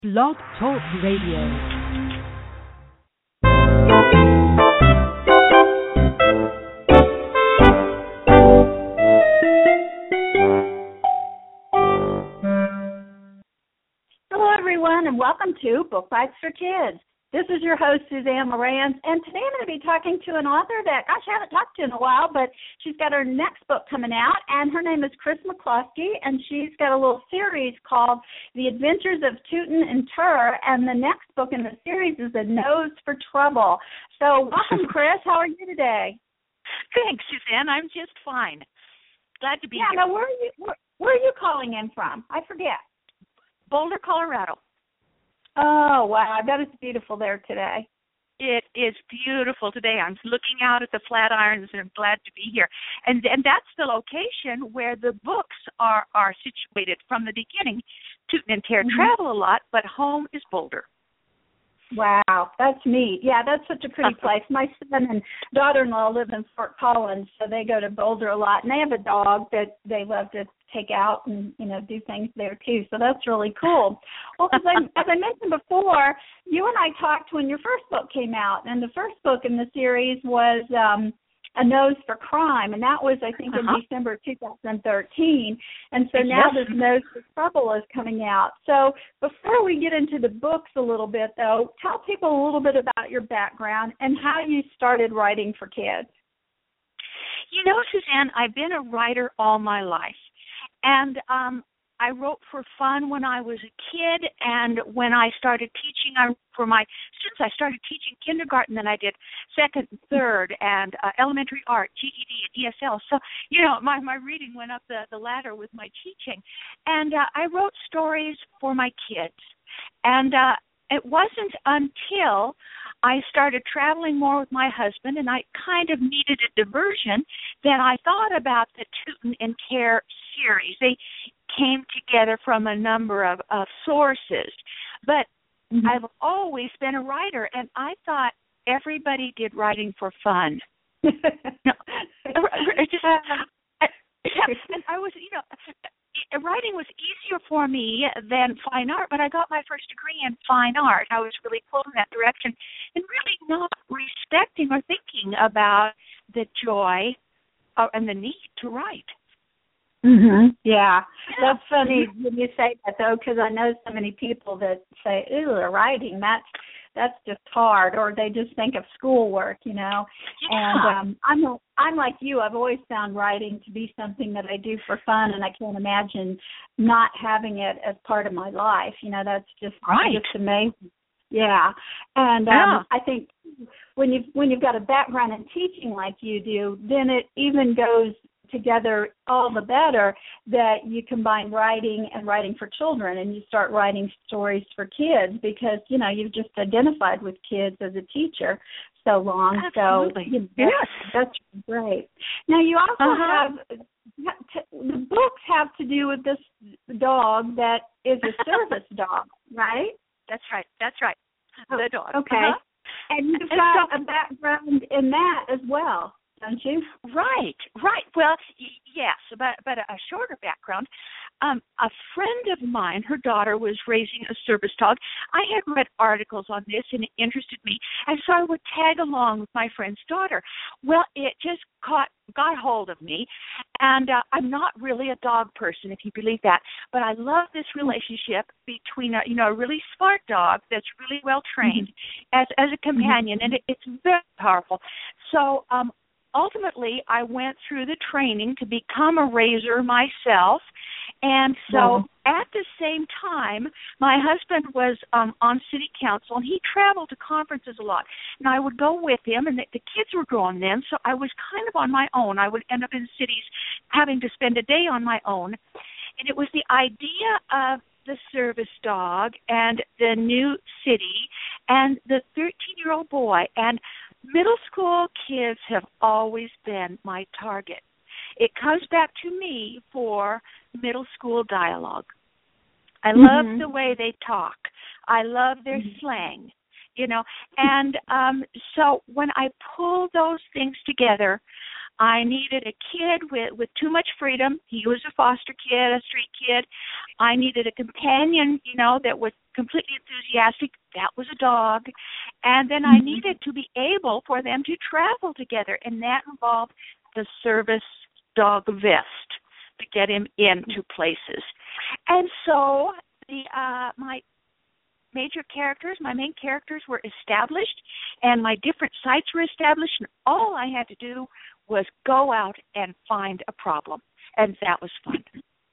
Blog Talk Radio. Hello, everyone, and welcome to Book Bites for Kids. This is your host, Suzanne Lorance, and today I'm going to be talking to an author that, I haven't talked to in a while, but she's got her next book coming out, and her name is Chris McCloskey, and she's got a little series called The Adventures of Tootin' and Tur, and the next book in the series is A Nose for Trouble. So welcome, Chris. How are you today? Thanks, Suzanne. I'm just fine. Glad to be here. Now, where are you calling in from? I forget. Boulder, Colorado. Oh, wow. I bet it's beautiful there today. It is beautiful today. I'm looking out at the Flatirons and I'm glad to be here. And that's the location where the books are situated from the beginning. Tootin' and Tur travel a lot, but home is Boulder. Wow, that's neat. Yeah, that's such a pretty place. My son and daughter-in-law live in Fort Collins, so they go to Boulder a lot. And they have a dog that they love to take out and, do things there too. So that's really cool. Well, as I mentioned before, you and I talked when your first book came out, and the first book in the series was A Nose for Crime, and that was, I think, in December 2013. And so now this Nose for Trouble is coming out. So before we get into the books a little bit, though, tell people a little bit about your background and how you started writing for kids. Suzanne, I've been a writer all my life. And I wrote for fun when I was a kid, and when I started teaching for my students, I started teaching kindergarten, then I did second and third, and elementary art, GED, and ESL. So, my reading went up the ladder with my teaching. And I wrote stories for my kids. And it wasn't until I started traveling more with my husband, and I kind of needed a diversion, that I thought about the Tootin' and Tur series. They came together from a number of sources. But I've always been a writer, and I thought everybody did writing for fun. And I was, writing was easier for me than fine art, but I got my first degree in fine art. I was really pulled in that direction and really not respecting or thinking about the joy and the need to write. Yeah, that's funny when you say that, though, because I know so many people that say, "Ooh, writing, that's just hard," or they just think of schoolwork, Yeah. And I'm like you. I've always found writing to be something that I do for fun, and I can't imagine not having it as part of my life. That's just amazing. Yeah, and I think when you've got a background in teaching like you do, then it even goes together all the better that you combine writing and writing for children, and you start writing stories for kids because you've just identified with kids as a teacher so long. Absolutely. So that's great. Now you also have the books have to do with this dog that is a service dog, right? That's right. The dog. Okay. And you've got a background in that as well, don't you? Right. Well, yes, but a shorter background. A friend of mine, her daughter was raising a service dog. I had read articles on this, and it interested me, and so I would tag along with my friend's daughter. Well, it just got hold of me, and I'm not really a dog person, if you believe that, but I love this relationship between a really smart dog that's really well trained as a companion, and it's very powerful. So ultimately, I went through the training to become a raiser myself, and so at the same time, my husband was on city council, and he traveled to conferences a lot, and I would go with him, and the kids were grown then, so I was kind of on my own. I would end up in cities having to spend a day on my own, and it was the idea of the service dog and the new city and the 13-year-old boy, and middle school kids have always been my target. It comes back to me for middle school dialogue. I love the way they talk. I love their slang, and so when I pull those things together, I needed a kid with too much freedom. He was a foster kid, a street kid. I needed a companion, that was completely enthusiastic. That was a dog. And then I needed to be able for them to travel together, and that involved the service dog vest to get him into places. And so my main characters were established, and my different sites were established, and all I had to do was go out and find a problem, and that was fun.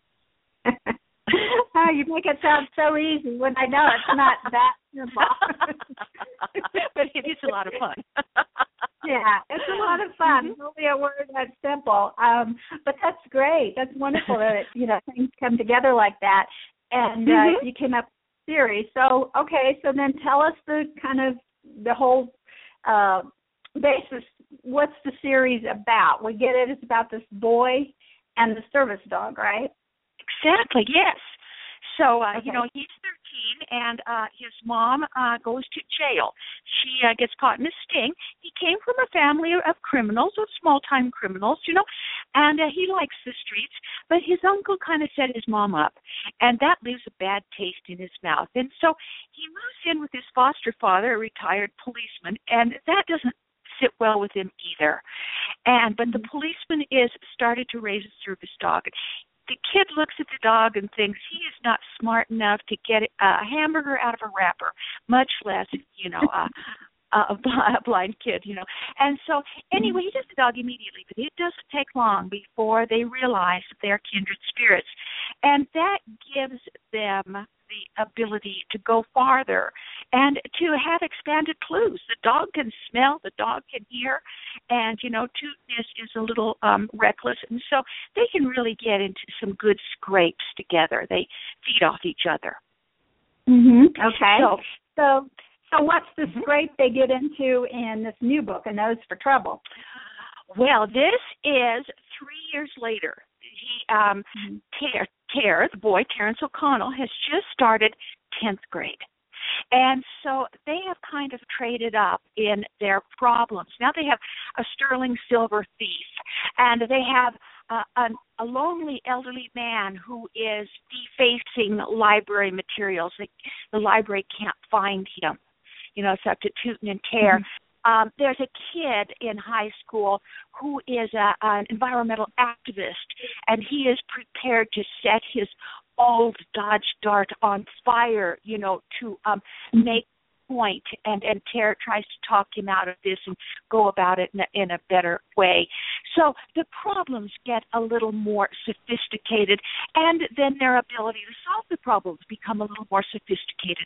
Oh, you make it sound so easy when I know it's not that simple. But it is a lot of fun. Yeah, it's a lot of fun. It's only a word that's simple. But that's great. That's wonderful that things come together like that. And you came up with a series. So, okay, so then tell us the whole basis. What's the series about? We get it. It's about this boy and the service dog, right? Exactly, yes. So, okay. He's 13, and his mom goes to jail. She gets caught in a sting. He came from a family of criminals, of small-time criminals, and he likes the streets, but his uncle kind of set his mom up, and that leaves a bad taste in his mouth. And so he moves in with his foster father, a retired policeman, and that doesn't sit well with him either. But the policeman is started to raise a service dog. The kid looks at the dog and thinks he is not smart enough to get a hamburger out of a wrapper, much less, a blind kid, And so, anyway, he does the dog immediately, but it doesn't take long before they realize that they're kindred spirits. And that gives them the ability to go farther and to have expanded clues. The dog can smell, the dog can hear, and, Tootness is a little reckless, and so they can really get into some good scrapes together. They feed off each other. Okay. So what's the scrape they get into in this new book, A Nose for Trouble? Well, this is 3 years later. The boy, Terrence O'Connell, has just started 10th grade. And so they have kind of traded up in their problems. Now they have a sterling silver thief, and they have a lonely elderly man who is defacing library materials. The library can't find him. It's up to Tootin and Tear. There's a kid in high school who is an environmental activist, and he is prepared to set his old Dodge Dart on fire, to make a point, and Tear tries to talk him out of this and go about it in a better way. So the problems get a little more sophisticated, and then their ability to solve the problems become a little more sophisticated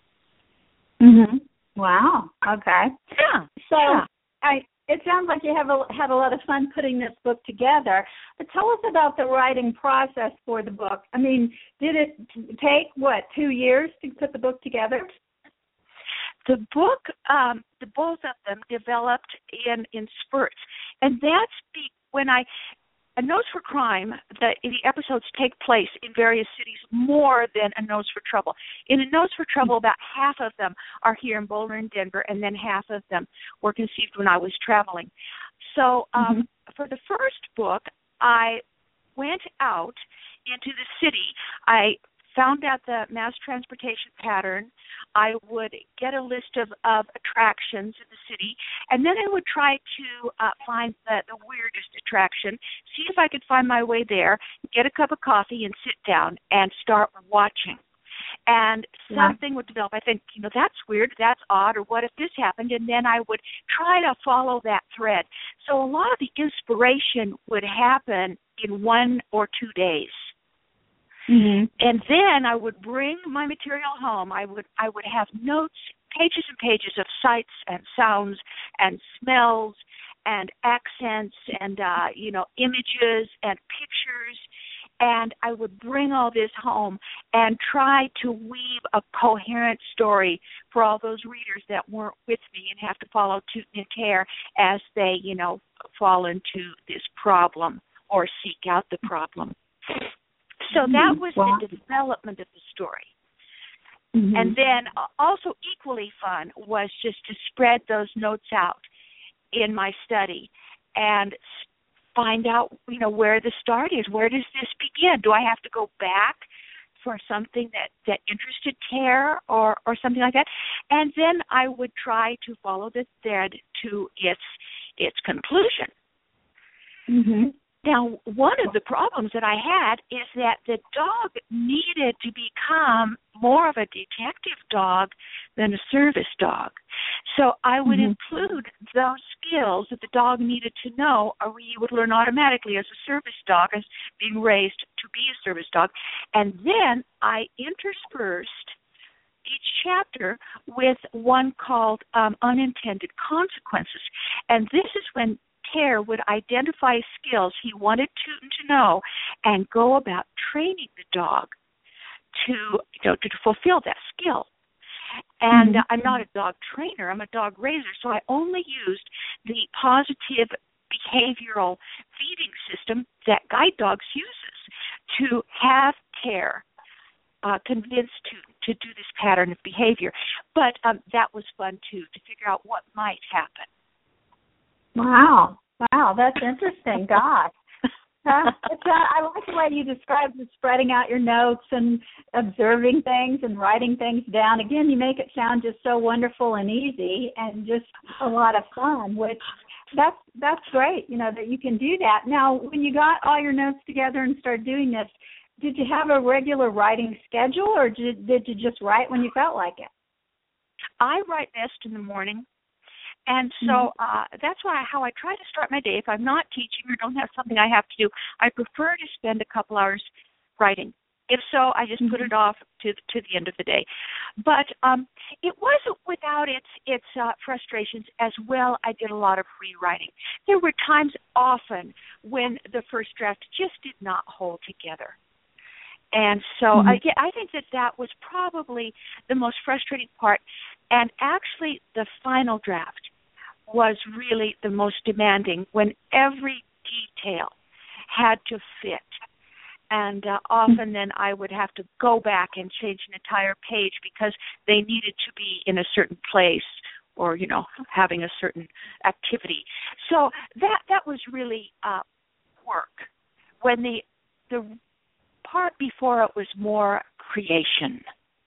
too. Wow. Okay. Yeah. So yeah. It sounds like you had a lot of fun putting this book together. But tell us about the writing process for the book. I mean, did it take 2 years to put the book together? The book, the both of them developed in spurts, and that's when A Nose for Crime, the episodes take place in various cities more than A Nose for Trouble. In A Nose for Trouble, about half of them are here in Boulder and Denver, and then half of them were conceived when I was traveling. So for the first book, I went out into the city. I found out the mass transportation pattern. I would get a list of attractions in the city, and then I would try to find the weirdest attraction, see if I could find my way there, get a cup of coffee, and sit down and start watching. And something would develop. I think, that's weird, that's odd, or what if this happened? And then I would try to follow that thread. So a lot of the inspiration would happen in 1 or 2 days. And then I would bring my material home. I would have notes, pages and pages of sights and sounds and smells and accents and images and pictures, and I would bring all this home and try to weave a coherent story for all those readers that weren't with me and have to follow Tootin and Tear as they fall into this problem or seek out the problem. So that was the development of the story. And then also equally fun was just to spread those notes out in my study and find out, where the start is. Where does this begin? Do I have to go back for something that interested Tear or something like that? And then I would try to follow the thread to its conclusion. Mm-hmm. Now, one of the problems that I had is that the dog needed to become more of a detective dog than a service dog. So I would include those skills that the dog needed to know, or he would learn automatically as a service dog, as being raised to be a service dog. And then I interspersed each chapter with one called Unintended Consequences. And this is when Tear would identify skills he wanted to know and go about training the dog to fulfill that skill. And I'm not a dog trainer, I'm a dog raiser, so I only used the positive behavioral feeding system that guide dogs uses to have Tear convinced to do this pattern of behavior. But that was fun too, to figure out what might happen. Wow, that's interesting. Gosh. I like the way you described the spreading out your notes and observing things and writing things down. Again, you make it sound just so wonderful and easy and just a lot of fun, which that's great, that you can do that. Now, when you got all your notes together and started doing this, did you have a regular writing schedule, or did you just write when you felt like it? I write best in the morning. And so that's how I try to start my day. If I'm not teaching or don't have something I have to do, I prefer to spend a couple hours writing. If so, I just put it off to the end of the day. But it wasn't without its frustrations as well. I did a lot of rewriting. There were times often when the first draft just did not hold together. And so I think that was probably the most frustrating part. And actually, the final draft was really the most demanding, when every detail had to fit. And often then I would have to go back and change an entire page because they needed to be in a certain place or, having a certain activity. So that was really work. When the part before it was more creation.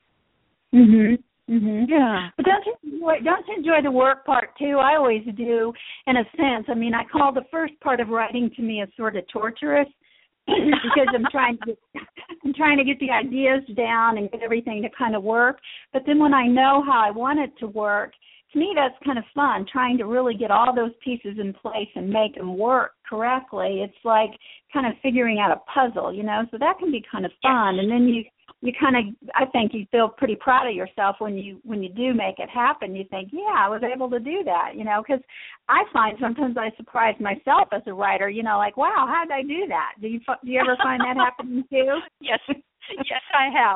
Yeah. But don't you enjoy the work part too? I always do, in a sense. I mean, I call the first part of writing to me as sort of torturous because I'm trying to get the ideas down and get everything to kind of work. But then when I know how I want it to work, to me that's kind of fun, trying to really get all those pieces in place and make them work correctly. It's like kind of figuring out a puzzle, so that can be kind of fun. And then you kind of, I think you feel pretty proud of yourself when you do make it happen. You think, yeah, I was able to do that, because I find sometimes I surprise myself as a writer, like, wow, how did I do that? Do you ever find that happening too? Yes, I have.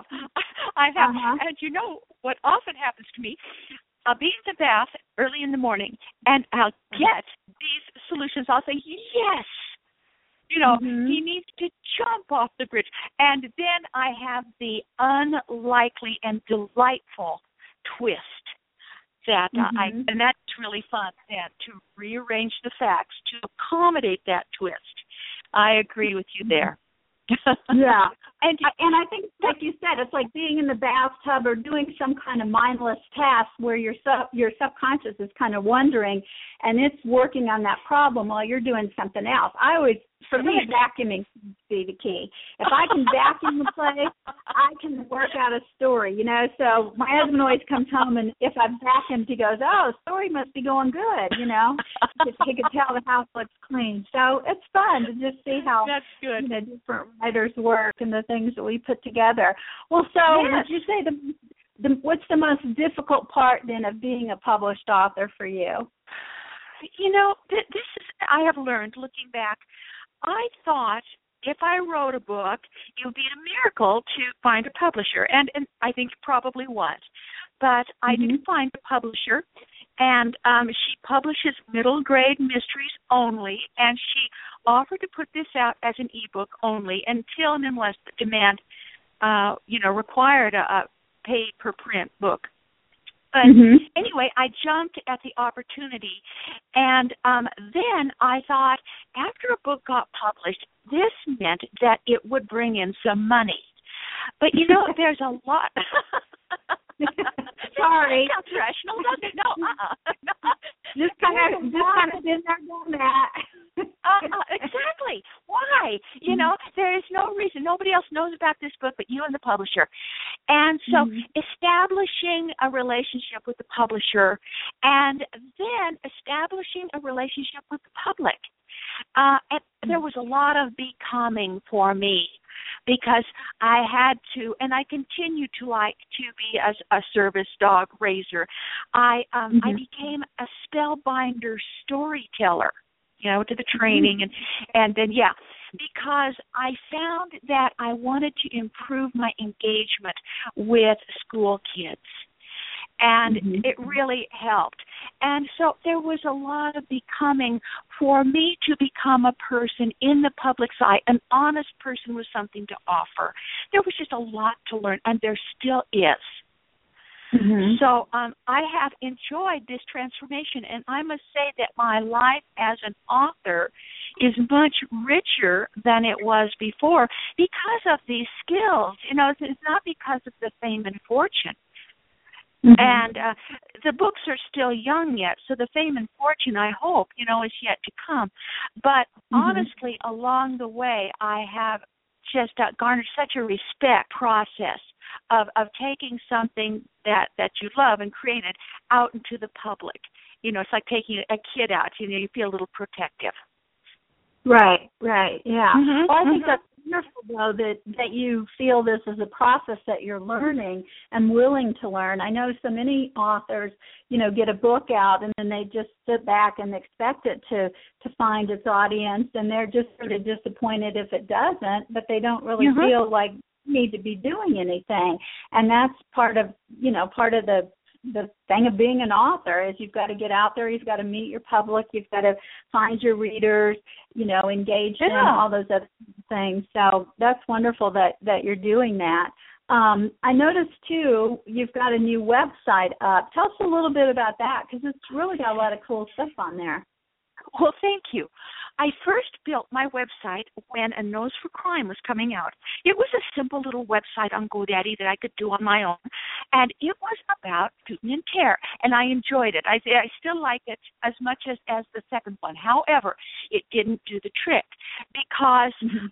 And what often happens to me, I'll be in the bath early in the morning, and I'll get these solutions. I'll say, yes, he needs to jump off the bridge. And then I have the unlikely and delightful twist that and that's really fun then, to rearrange the facts to accommodate that twist. I agree with you there. Yeah. And I think, like you said, it's like being in the bathtub or doing some kind of mindless task where your subconscious is kind of wondering, and it's working on that problem while you're doing something else. For me, vacuuming seems to be the key. If I can vacuum the place, I can work out a story, So my husband always comes home, and if I've vacuumed, he goes, oh, the story must be going good, He could tell the house looks clean. So it's fun to just see how that's good. Different writers work and the things that we put together. Well, so would you say what's the most difficult part, then, of being a published author for you? This is, I have learned, looking back, I thought if I wrote a book, it would be a miracle to find a publisher, and I think it probably was. But I did find a publisher, and she publishes middle grade mysteries only, and she offered to put this out as an ebook only until and unless the demand, required a pay per print book. But anyway, I jumped at the opportunity, and then I thought, after a book got published, this meant that it would bring in some money. But there's a lot. Sorry. Sounds rational, doesn't it? No. Just kind of been there, done that. Exactly. Why? There is no reason. Nobody else knows about this book but you and the publisher. And so establishing a relationship with the publisher and then establishing a relationship with the public. And there was a lot of becoming for me, because I had to, and I continue to like to be a service dog raiser. I became a spellbinder storyteller, to the training, and then because I found that I wanted to improve my engagement with school kids. And it really helped. And so there was a lot of becoming for me to become a person in the public's eye, an honest person with something to offer. There was just a lot to learn, and there still is. So I have enjoyed this transformation, and I must say that my life as an author is much richer than it was before because of these skills. It's not because of the fame and fortune. And the books are still young yet, so the fame and fortune, I hope, is yet to come. But honestly, along the way, I have just garnered such a respect process of taking something that you love and create it out into the public. It's like taking a kid out. You feel a little protective. Right, yeah. Well, I think that's wonderful, though, that you feel this is a process that you're learning and willing to learn. I know so many authors, get a book out and then they just sit back and expect it to find its audience, and they're just sort of disappointed if it doesn't, but they don't really feel like they need to be doing anything. And that's part of the thing of being an author is you've got to get out there, you've got to meet your public, you've got to find your readers, engage them, all those other things. So that's wonderful that you're doing that. I noticed, too, you've got a new website up. Tell us a little bit about that, because it's really got a lot of cool stuff on there. Well, thank you. I first built my website when A Nose for Crime was coming out. It was a simple little website on GoDaddy that I could do on my own, and it was about Putin and Tear, and I enjoyed it. I still like it as much as the second one. However, it didn't do the trick because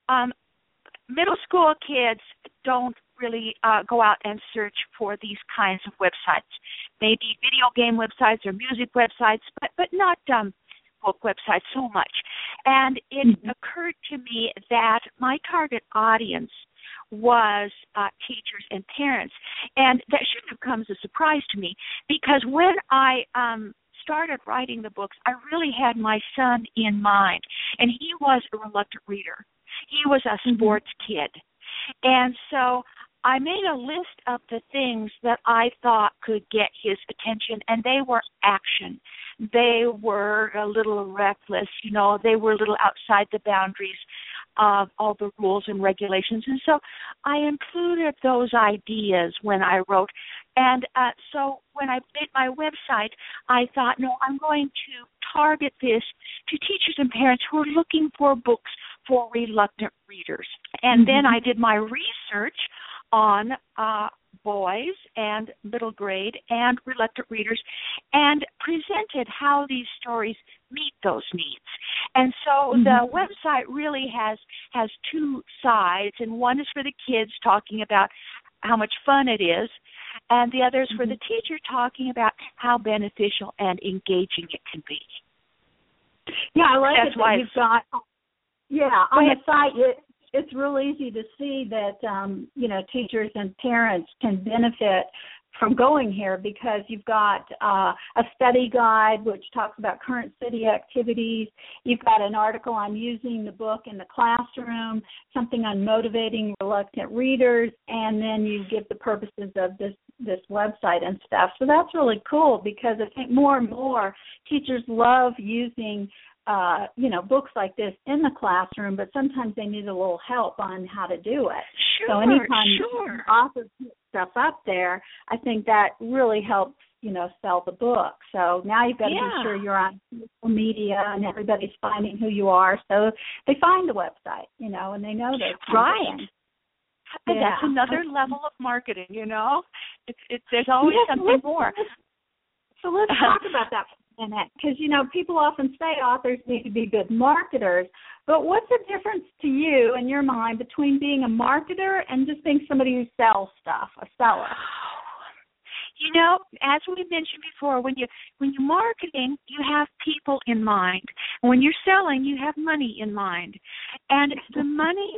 middle school kids don't really go out and search for these kinds of websites. Maybe video game websites or music websites, but not book websites so much. And it occurred to me that my target audience was teachers and parents. And that shouldn't have come as a surprise to me, because when I started writing the books, I really had my son in mind. And he was a reluctant reader. He was a sports kid. And so I made a list of the things that I thought could get his attention, and they were action. They were a little reckless, they were a little outside the boundaries of all the rules and regulations. And so I included those ideas when I wrote. And so when I made my website, I thought, no, I'm going to target this to teachers and parents who are looking for books for reluctant readers. And then I did my research on boys and middle grade and reluctant readers, and presented how these stories meet those needs. And so the website really has two sides, and one is for the kids talking about how much fun it is, and the other is for the teacher talking about how beneficial and engaging it can be. Yeah, I like That's it that you've got. Yeah, on the site, it's real easy to see that, teachers and parents can benefit from going here, because you've got a study guide which talks about current city activities. You've got an article on using the book in the classroom, something on motivating reluctant readers, and then you give the purposes of this website and stuff. So that's really cool, because I think more and more teachers love using books like this in the classroom, but sometimes they need a little help on how to do it. So anytime authors put stuff up there, I think that really helps, sell the book. So now you've got to be sure you're on social media and everybody's finding who you are. So they find the website, and they know those kinds of things. And that's another level of marketing, there's always something more. So let's talk about that for a minute, because, people often say authors need to be good marketers, but what's the difference to you, in your mind, between being a marketer and just being somebody who sells stuff, a seller? As we mentioned before, when you're marketing, you have people in mind. When you're selling, you have money in mind, and the money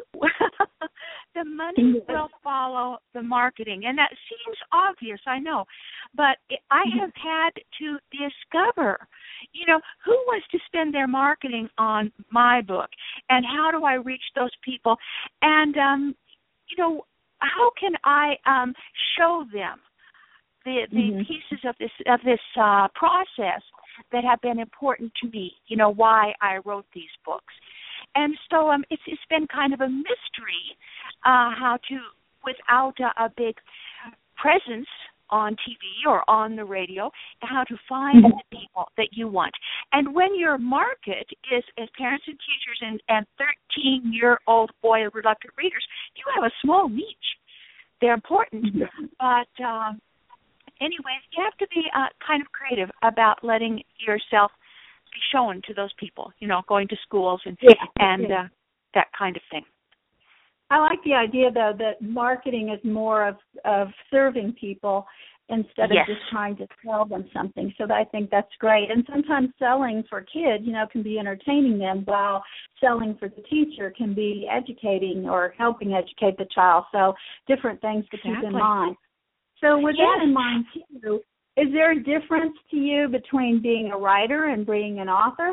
will follow the marketing. And that seems obvious, I know, but I have had to discover, who wants to spend their marketing on my book, and how do I reach those people, and how can I show them the pieces of this process that have been important to me, why I wrote these books. And so it's been kind of a mystery how to, without a big presence on TV or on the radio, how to find the people that you want. And when your market is as parents and teachers and 13-year-old boy reluctant readers, you have a small niche. They're important, but anyways, you have to be kind of creative about letting yourself be shown to those people, going to schools and that kind of thing. I like the idea, though, that marketing is more of serving people instead of just trying to sell them something. So I think that's great. And sometimes selling for kids, can be entertaining them, while selling for the teacher can be educating or helping educate the child. So different things to keep in mind. So with that in mind, too, is there a difference to you between being a writer and being an author?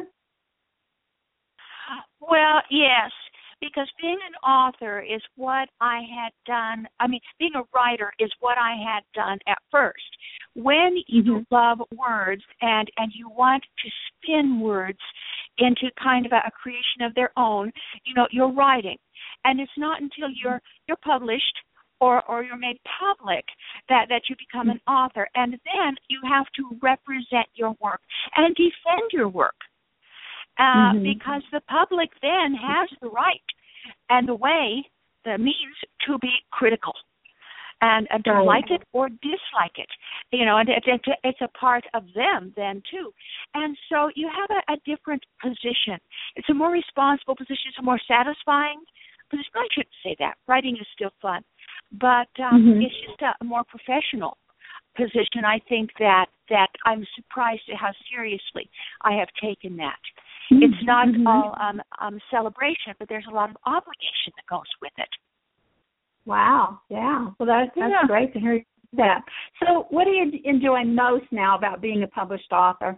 Well, yes, because being an author is what I had done. Being a writer is what I had done at first. When you love words and you want to spin words into kind of a creation of their own, you're writing. And it's not until you're published or you're made public that you become an author. And then you have to represent your work and defend your work. Because the public then has the right and the means to be critical and to like it or dislike it, and it's a part of them then too. And so you have a different position. It's a more responsible position. It's a more satisfying position. I shouldn't say that. Writing is still fun, but it's just a more professional position. I think that I'm surprised at how seriously I have taken that. It's not all celebration, but there's a lot of obligation that goes with it. Wow, yeah. Well, that's great to hear that. So what do you enjoy most now about being a published author?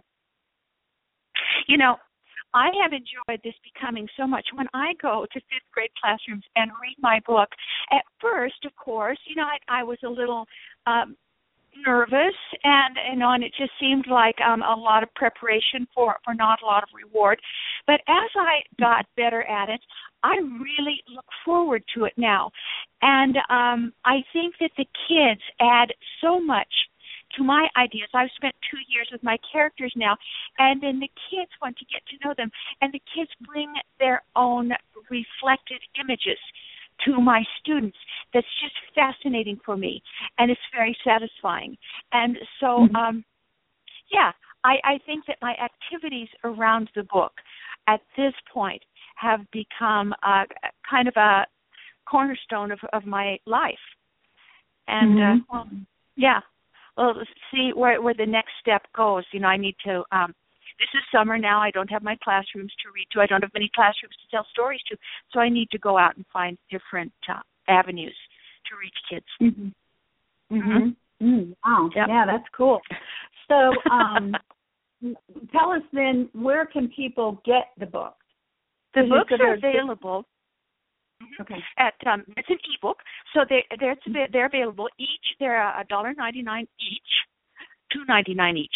I have enjoyed this becoming so much. When I go to fifth grade classrooms and read my book, at first, of course, I was a little nervous, and it just seemed like a lot of preparation for not a lot of reward. But as I got better at it, I really look forward to it now. And I think that the kids add so much to my ideas. I've spent 2 years with my characters now, and then the kids want to get to know them, and the kids bring their own reflected images to my students. That's just fascinating for me, and it's very satisfying. And so, I think that my activities around the book at this point have become kind of a cornerstone of my life. And, well, see where the next step goes. I need to, this is summer now. I don't have my classrooms to read to. I don't have many classrooms to tell stories to. So I need to go out and find different avenues to reach kids. Wow. Yep. Yeah, that's cool. So tell us then, where can people get the book? The books are available. Okay. It's an ebook, so they're available each. They're $1.99 each, $2.99 each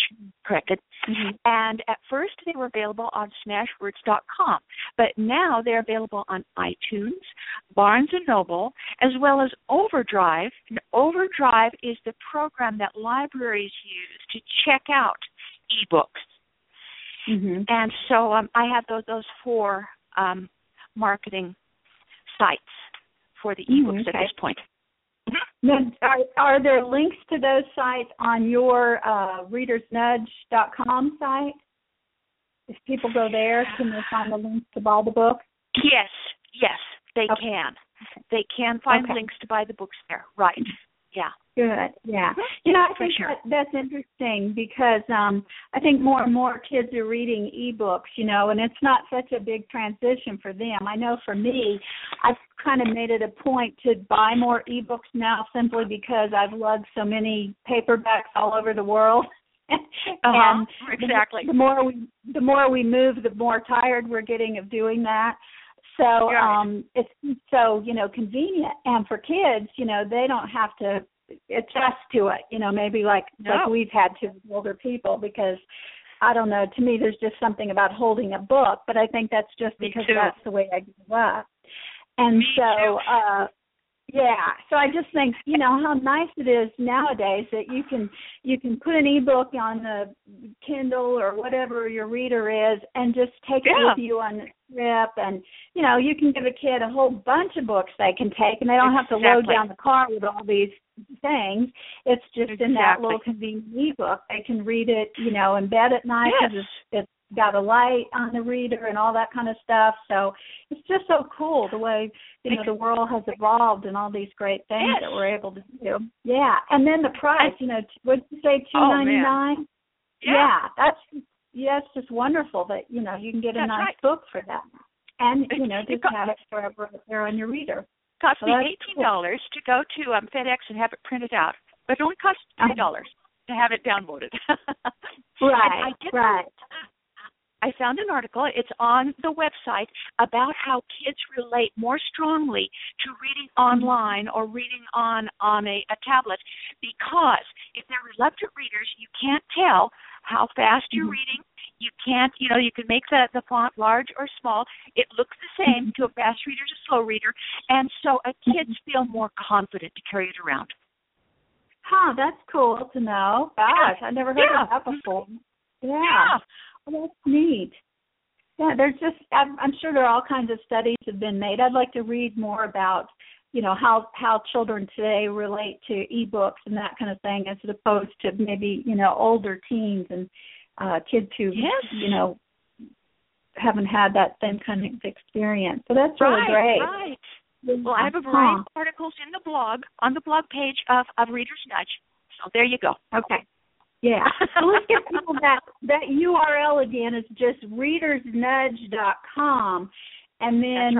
corrected. Mm-hmm. And at first they were available on smashwords.com, but now they're available on iTunes, Barnes & Noble, as well as Overdrive. And Overdrive is the program that libraries use to check out ebooks. Mm-hmm. And so I have those 4 marketing sites for the ebooks at this point. Now, are there links to those sites on your readersnudge.com site? If people go there, can they find the links to buy the book? Yes, they can. They can find links to buy the books there. Right. Yeah. Good. Yeah. You know, I think sure. that's interesting because I think more and more kids are reading ebooks, you know, and it's not such a big transition for them. I know for me, I've kind of made it a point to buy more ebooks now simply because I've lugged so many paperbacks all over the world. And exactly. The more we move, the more tired we're getting of doing that. So it's so, you know, convenient. And for kids, you know, they don't have to adjust to it, you know, maybe like we've had to with older people, because I don't know, to me there's just something about holding a book, but I think that's just because that's the way I grew up. And me too. So I just think, you know, how nice it is nowadays that you can put an ebook on the Kindle or whatever your reader is and just take it with you on the trip. And, you know, you can give a kid a whole bunch of books they can take, and they don't have to load down the car with all these things. It's just in that little convenient ebook. They can read it, you know, in bed at night because it's got a light on the reader and all that kind of stuff. So it's just so cool the way, you know, the world has evolved and all these great things that we're able to do. Yeah. And then the price, you know, what did you say, $2.99? That's just wonderful that, you know, you can get a nice book for that. And, you know, just have it forever up there on your reader. It cost me $18 to go to FedEx and have it printed out, but it only cost $3 to have it downloaded. Right. I found an article, it's on the website, about how kids relate more strongly to reading online or reading on a tablet, because if they're reluctant readers, you can't tell how fast you're reading. You can't, you know, you can make the font large or small. It looks the same to a fast reader to a slow reader, and so kids feel more confident to carry it around. Huh, that's cool to know. Gosh, I never heard of that before. Yeah. Well, that's neat. Yeah, there's just, I'm sure there are all kinds of studies have been made. I'd like to read more about, you know, how children today relate to ebooks and that kind of thing, as opposed to maybe, you know, older teens and kids who, you know, haven't had that same kind of experience. So that's really great. Right. Well, I have a variety of articles in the blog, on the blog page of Reader's Nudge. So there you go. Okay. Yeah. So let's give people that URL again. Is just readersnudge.com. And then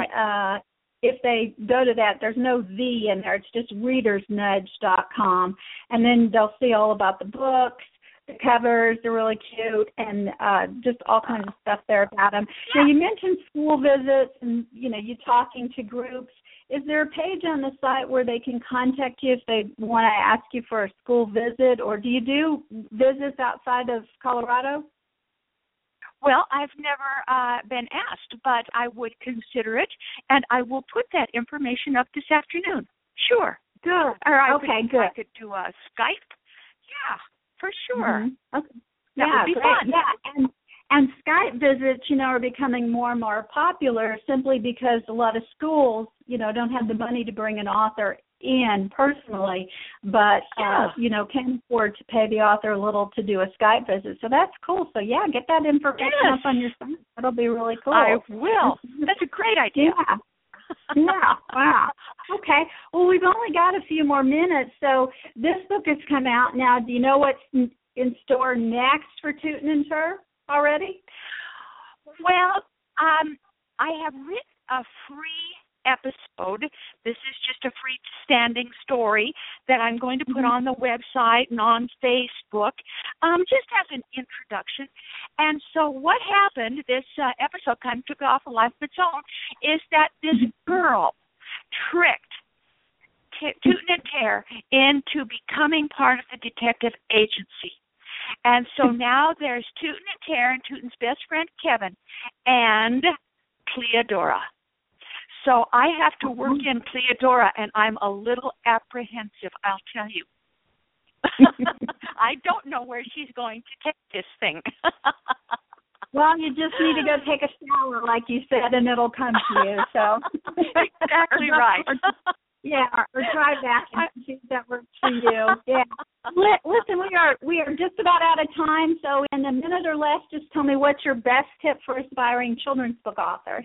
if they go to that, there's no "the" in there. It's just readersnudge.com. And then they'll see all about the books. The covers are really cute, and just all kinds of stuff there about them. Now, you mentioned school visits and, you know, you talking to groups. Is there a page on the site where they can contact you if they want to ask you for a school visit, or do you do visits outside of Colorado? Well, I've never been asked, but I would consider it, and I will put that information up this afternoon. Sure. Good. Or I could do a Skype. Yeah, for sure. Mm-hmm. Okay. That would be fun. Yeah, and Skype visits, you know, are becoming more and more popular simply because a lot of schools, you know, don't have the money to bring an author in personally, but, you know, can afford to pay the author a little to do a Skype visit. So that's cool. So, yeah, get that information up on your site. That'll be really cool. I will. That's a great idea. Yeah. Wow. Okay. Well, we've only got a few more minutes. So this book has come out now. Do you know what's in store next for Tootin' and Tur already? Well, I have written a free episode. This is just a freestanding story that I'm going to put on the website and on Facebook, just as an introduction. And so what happened, this episode kind of took off a life of its own, is that this girl tricked Tootin' and Ter into becoming part of the detective agency. And so now there's Tootin and Tara and Tootin's best friend Kevin and Cleodora. So I have to work in Cleodora, and I'm a little apprehensive, I'll tell you. I don't know where she's going to take this thing. Well, you just need to go take a shower, like you said, and it'll come to you. So exactly right. Or try back and see if that works for you. Yeah. Listen, we are just about out of time. So in a minute or less, just tell me what's your best tip for aspiring children's book author.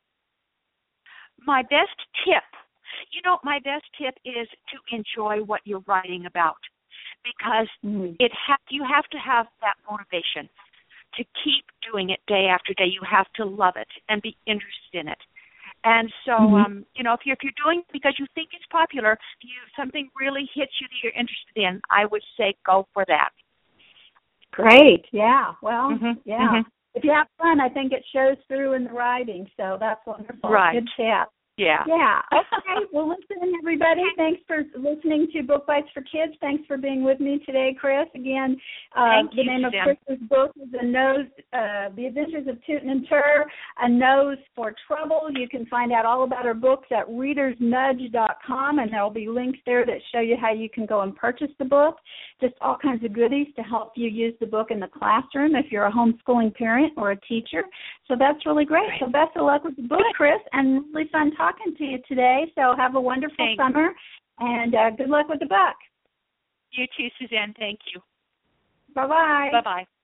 My best tip, my best tip is to enjoy what you're writing about, because you have to have that motivation to keep doing it day after day. You have to love it and be interested in it. And so, if you're doing it because you think it's popular, something really hits you that you're interested in, I would say go for that. Great. Yeah. Well, If you have fun, I think it shows through in the writing. So that's wonderful. Right. Good chat. Yeah. Yeah. Okay. Well, listen, everybody. Thanks for listening to Book Bites for Kids. Thanks for being with me today, Chris. Again, the name of Chris's book is The Adventures of Tootin and Ter, A Nose for Trouble. You can find out all about her books at readersnudge.com, and there will be links there that show you how you can go and purchase the book. Just all kinds of goodies to help you use the book in the classroom if you're a homeschooling parent or a teacher. So that's really great. So best of luck with the book, Chris, and really fun talking to you today. So have a wonderful summer, and good luck with the book. You too, Suzanne. Thank you. Bye-bye. Bye-bye.